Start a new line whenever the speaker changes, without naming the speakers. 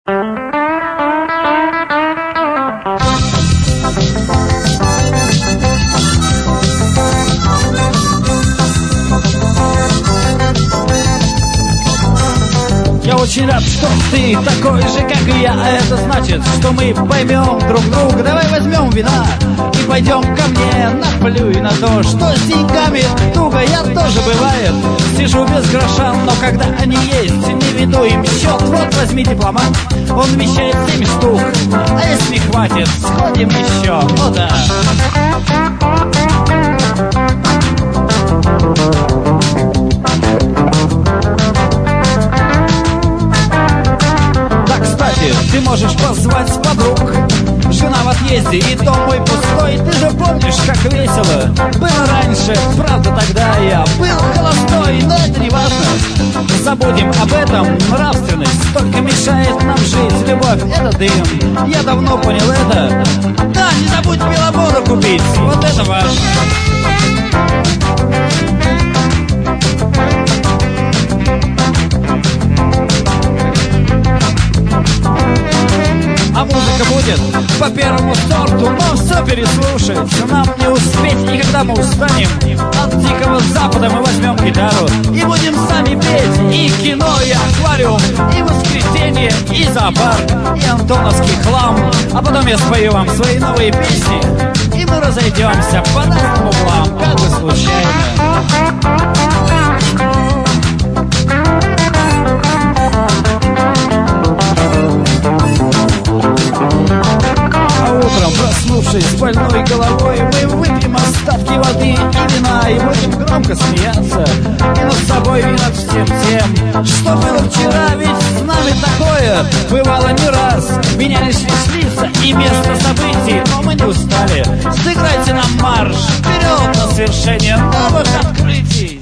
Я очень рад, что ты такой же, как и я. А это значит, что мы поймем друг друга. Давай возьмем вина и пойдем ко мне. Наплюй на то, что с деньгами туго. Я тоже бывает, сижу без гроша, но когда они есть, не веду им счет. Вот возьми дипломат, он вмещает 7 штук. А если не хватит, сходим еще. О да. Ты можешь позвать подруг. Жена в отъезде и дом мой пустой. Ты же помнишь, как весело было раньше. Правда, тогда я был холостой. Но это не важно, забудем об этом. Нравственность только мешает нам жить. Любовь — это дым, я давно понял это. Да, не забудь белободу купить, вот это важно. А музыка будет по первому сорту, но все переслушать нам не успеть. И когда мы устанем от Дикого Запада, мы возьмем гитару и будем сами петь. И кино, и аквариум, и воскресенье, и зоопарк, и антоновский хлам. А потом я спою вам свои новые песни, и мы разойдемся по разным углам, как бы случайно. Проснувшись с больной головой, мы выпьем остатки воды и вина и будем громко смеяться и над собой, и над всем тем, что было вчера. Ведь с нами такое бывало не раз. Менялись лица и место событий, но мы не устали. Сыграйте нам марш вперед на совершение новых открытий.